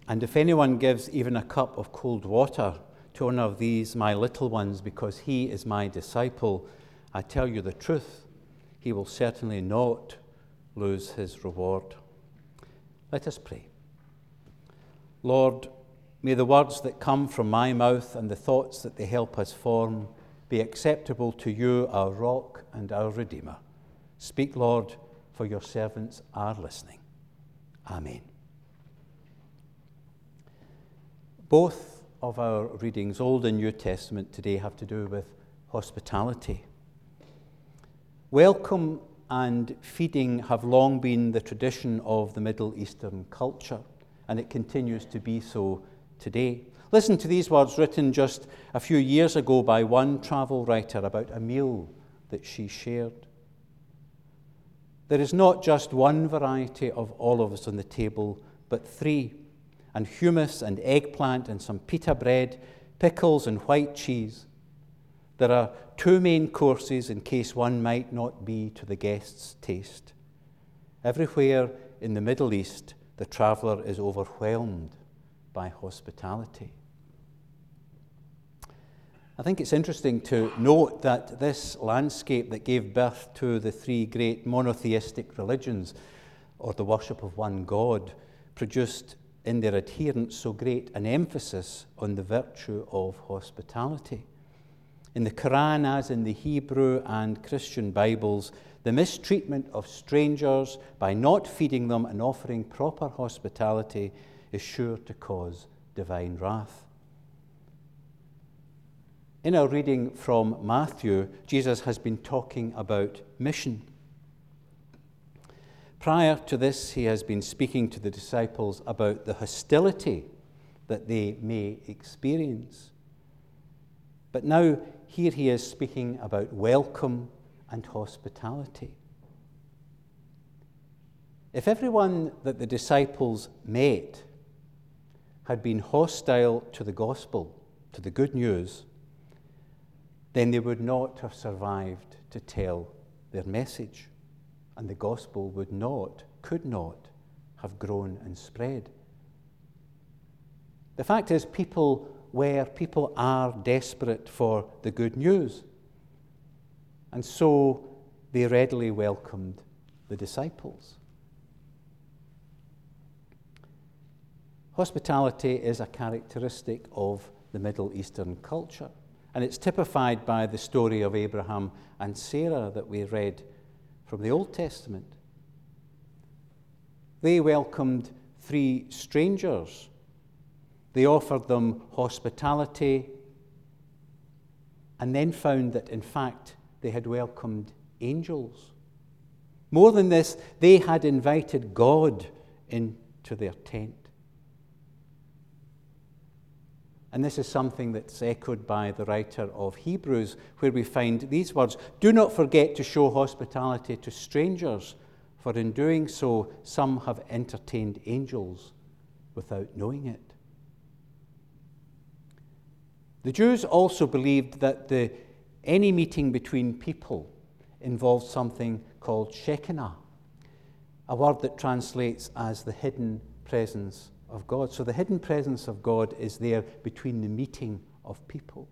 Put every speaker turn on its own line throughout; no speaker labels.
And if anyone gives even a cup of cold water to one of these my little ones, because he is my disciple, I tell you the truth, he will certainly not lose his reward. Let us pray. Lord, may the words that come from my mouth and the thoughts that they help us form be acceptable to you, our rock and our Redeemer. Speak, Lord, for your servants are listening. Amen. Both of our readings, Old and New Testament, today have to do with hospitality. Welcome and feeding have long been the tradition of the Middle Eastern culture, and it continues to be so today. Listen to these words written just a few years ago by one travel writer about a meal that she shared. There is not just one variety of olives on the table, but three, and hummus and eggplant and some pita bread, pickles and white cheese. There are two main courses in case one might not be to the guest's taste. Everywhere in the Middle East, the traveller is overwhelmed by hospitality. I think it's interesting to note that this landscape that gave birth to the three great monotheistic religions, or the worship of one God, produced in their adherents so great an emphasis on the virtue of hospitality. In the Quran, as in the Hebrew and Christian Bibles, the mistreatment of strangers by not feeding them and offering proper hospitality is sure to cause divine wrath. In our reading from Matthew, Jesus has been talking about mission. Prior to this, he has been speaking to the disciples about the hostility that they may experience. But now, here he is speaking about welcome and hospitality. If everyone that the disciples met had been hostile to the gospel, to the good news, then they would not have survived to tell their message, and the gospel could not have grown and spread. The fact is, people are desperate for the good news, and so they readily welcomed the disciples. Hospitality is a characteristic of the Middle Eastern culture, and it's typified by the story of Abraham and Sarah that we read from the Old Testament. They welcomed three strangers. They offered them hospitality and then found that, in fact, they had welcomed angels. More than this, they had invited God into their tent. And this is something that's echoed by the writer of Hebrews, where we find these words: "Do not forget to show hospitality to strangers, for in doing so, some have entertained angels without knowing it." The Jews also believed that any meeting between people involved something called Shekinah, a word that translates as the hidden presence of God. So the hidden presence of God is there between the meeting of people.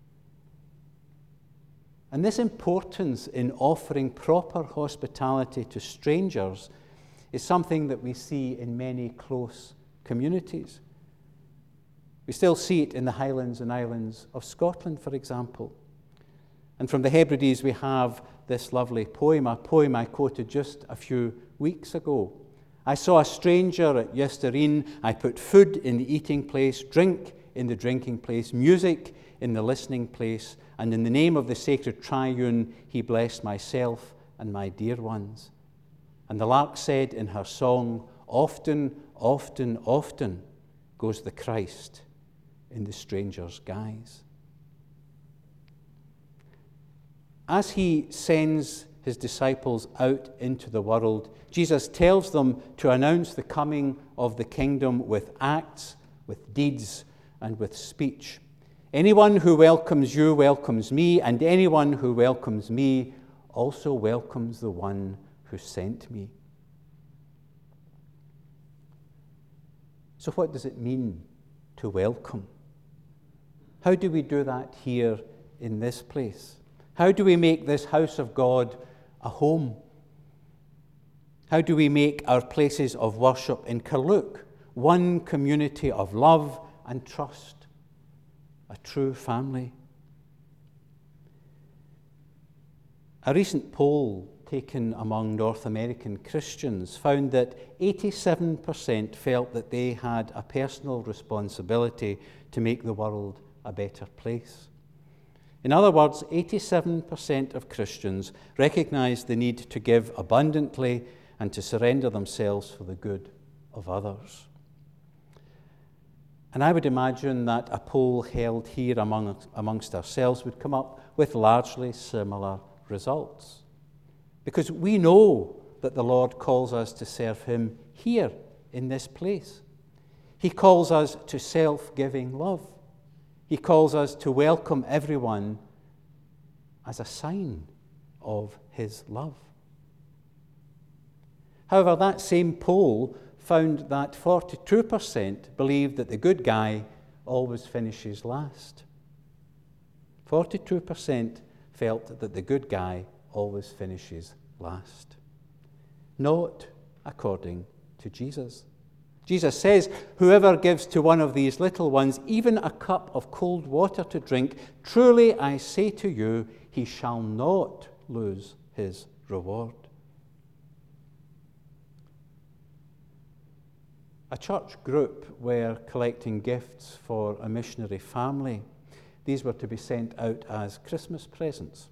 And this importance in offering proper hospitality to strangers is something that we see in many close communities. We still see it in the Highlands and Islands of Scotland, for example. And from the Hebrides we have this lovely poem, a poem I quoted just a few weeks ago. "I saw a stranger at Yestereen. I put food in the eating place, drink in the drinking place, music in the listening place, and in the name of the sacred triune, he blessed myself and my dear ones. And the lark said in her song, often, often, often goes the Christ in the stranger's guise." As he sends his disciples out into the world, Jesus tells them to announce the coming of the kingdom with acts, with deeds, and with speech. "Anyone who welcomes you welcomes me, and anyone who welcomes me also welcomes the one who sent me." So what does it mean to welcome? How do we do that here in this place? How do we make this house of God a home? How do we make our places of worship in Carluke one community of love and trust, a true family? A recent poll taken among North American Christians found that 87% felt that they had a personal responsibility to make the world a better place. In other words, 87% of Christians recognize the need to give abundantly and to surrender themselves for the good of others. And I would imagine that a poll held here amongst ourselves would come up with largely similar results. Because we know that the Lord calls us to serve him here in this place. He calls us to self-giving love. He calls us to welcome everyone as a sign of his love. However, that same poll found that 42% believed that the good guy always finishes last. 42% felt that the good guy always finishes last. Not according to Jesus. Jesus says, "Whoever gives to one of these little ones even a cup of cold water to drink, truly I say to you, he shall not lose his reward." A church group were collecting gifts for a missionary family. These were to be sent out as Christmas presents.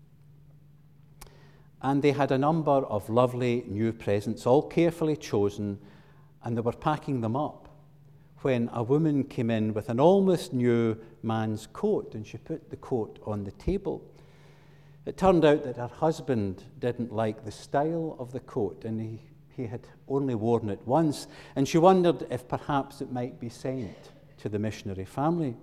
And they had a number of lovely new presents, all carefully chosen, and they were packing them up when a woman came in with an almost new man's coat, and she put the coat on the table. It turned out that her husband didn't like the style of the coat, and he had only worn it once, and she wondered if perhaps it might be sent to the missionary family.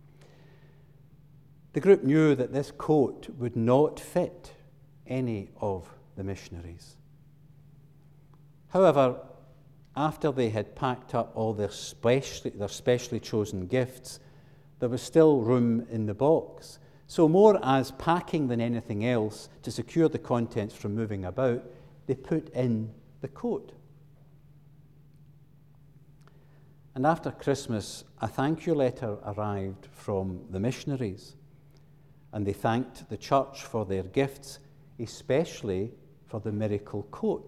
The group knew that this coat would not fit any of the missionaries. However, after they had packed up all their specially chosen gifts, there was still room in the box. So more as packing than anything else, to secure the contents from moving about, they put in the coat. And after Christmas, a thank you letter arrived from the missionaries, and they thanked the church for their gifts, especially for the miracle coat.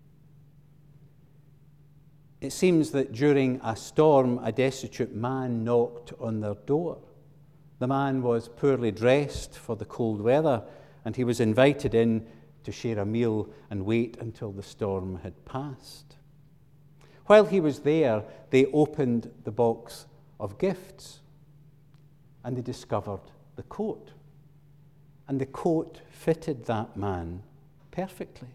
It seems that during a storm, a destitute man knocked on their door. The man was poorly dressed for the cold weather, and he was invited in to share a meal and wait until the storm had passed. While he was there, they opened the box of gifts, and they discovered the coat. And the coat fitted that man perfectly.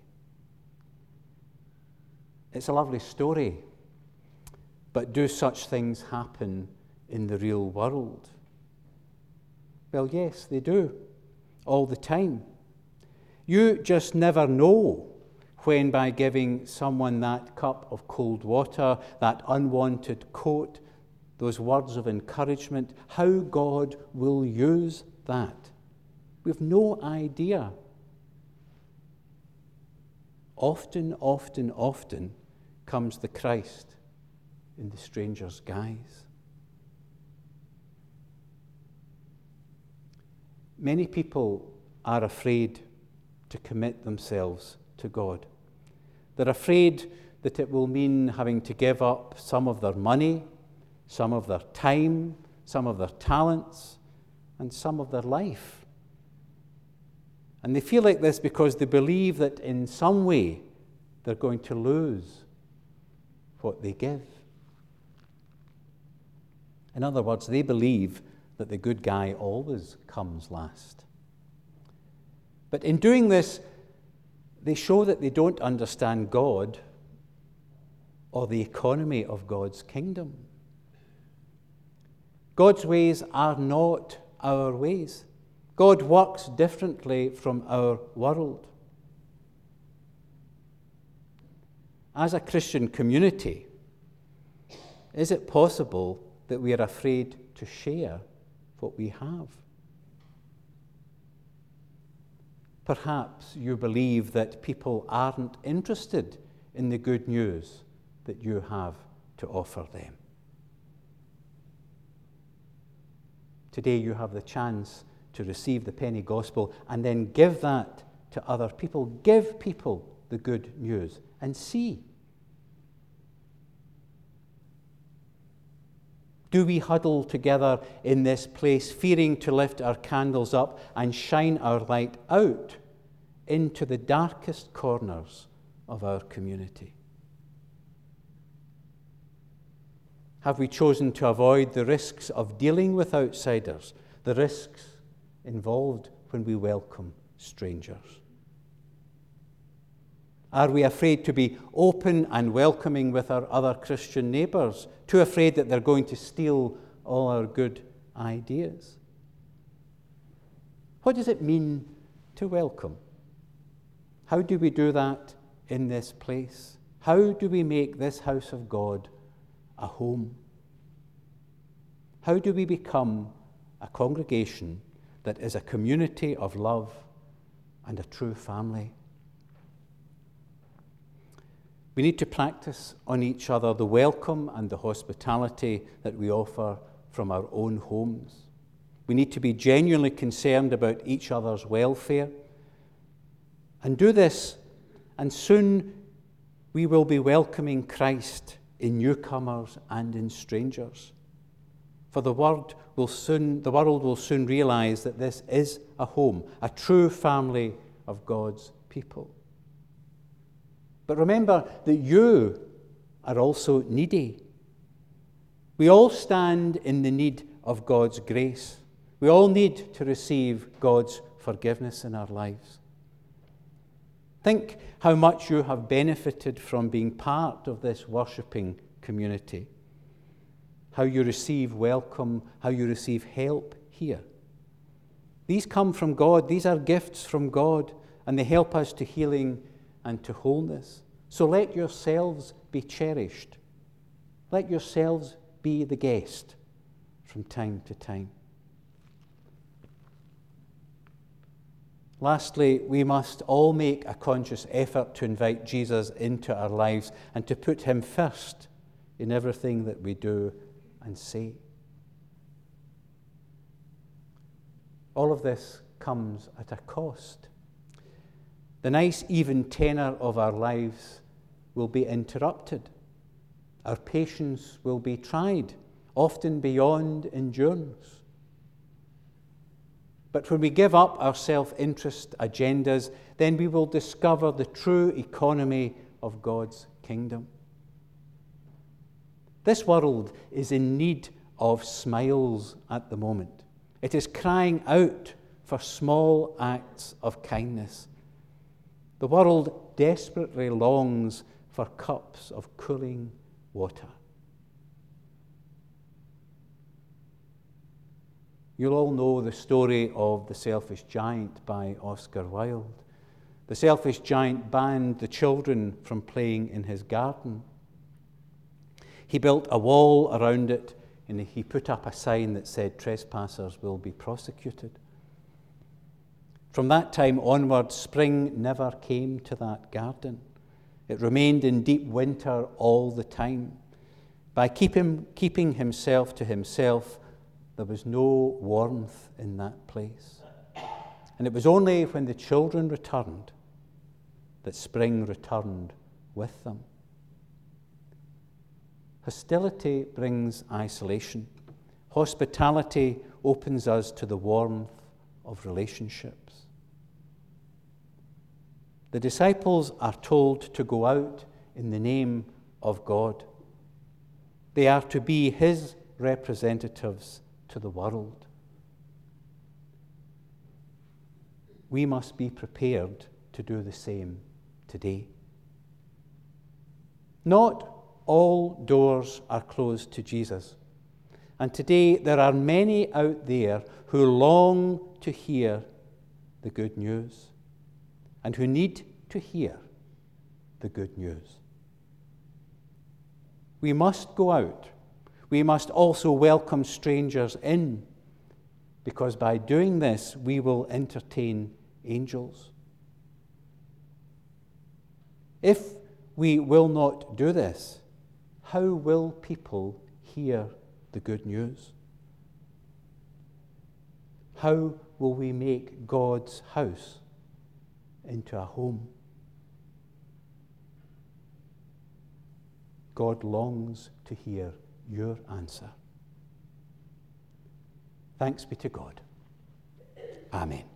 It's a lovely story, but do such things happen in the real world? Well, yes, they do, all the time. You just never know when, by giving someone that cup of cold water, that unwanted coat, those words of encouragement, how God will use that. We've no idea. Often comes the Christ in the stranger's guise. Many people are afraid to commit themselves to God. They're afraid that it will mean having to give up some of their money, some of their time, some of their talents, and some of their life. And they feel like this because they believe that in some way they're going to lose what they give. In other words, they believe that the good guy always comes last. But in doing this, they show that they don't understand God or the economy of God's kingdom. God's ways are not our ways. God works differently from our world. As a Christian community, is it possible that we are afraid to share what we have? Perhaps you believe that people aren't interested in the good news that you have to offer them. Today you have the chance to receive the penny gospel and then give that to other people. Give people the good news and see. Do we huddle together in this place, fearing to lift our candles up and shine our light out into the darkest corners of our community? Have we chosen to avoid the risks of dealing with outsiders, the risks involved when we welcome strangers? Are we afraid to be open and welcoming with our other Christian neighbours, too afraid that they're going to steal all our good ideas? What does it mean to welcome? How do we do that in this place? How do we make this house of God a home? How do we become a congregation that is a community of love and a true family? We need to practice on each other the welcome and the hospitality that we offer from our own homes. We need to be genuinely concerned about each other's welfare and do this, and soon we will be welcoming Christ in newcomers and in strangers. For the world will soon realize that this is a home, a true family of God's people. But remember that you are also needy. We all stand in the need of God's grace. We all need to receive God's forgiveness in our lives. Think how much you have benefited from being part of this worshipping community. How you receive welcome, how you receive help here. These come from God. These are gifts from God, and they help us to healing and to wholeness. So let yourselves be cherished. Let yourselves be the guest from time to time. Lastly, we must all make a conscious effort to invite Jesus into our lives and to put him first in everything that we do and say. All of this comes at a cost. The nice, even tenor of our lives will be interrupted. Our patience will be tried, often beyond endurance. But when we give up our self-interest agendas, then we will discover the true economy of God's kingdom. This world is in need of smiles at the moment. It is crying out for small acts of kindness. The world desperately longs for cups of cooling water. You'll all know the story of The Selfish Giant by Oscar Wilde. The selfish giant banned the children from playing in his garden. He built a wall around it, and he put up a sign that said, "Trespassers will be prosecuted." From that time onward, spring never came to that garden. It remained in deep winter all the time. By keeping himself to himself, there was no warmth in that place. And it was only when the children returned that spring returned with them. Hostility brings isolation. Hospitality opens us to the warmth of relationships. The disciples are told to go out in the name of God. They are to be his representatives to the world. We must be prepared to do the same today. Not all doors are closed to Jesus. And today there are many out there who long to hear the good news and who need to hear the good news. We must go out We must also welcome strangers in, because by doing this, we will entertain angels. If we will not do this, how will people hear the good news? How will we make God's house into a home? God longs to hear your answer. Thanks be to God. Amen.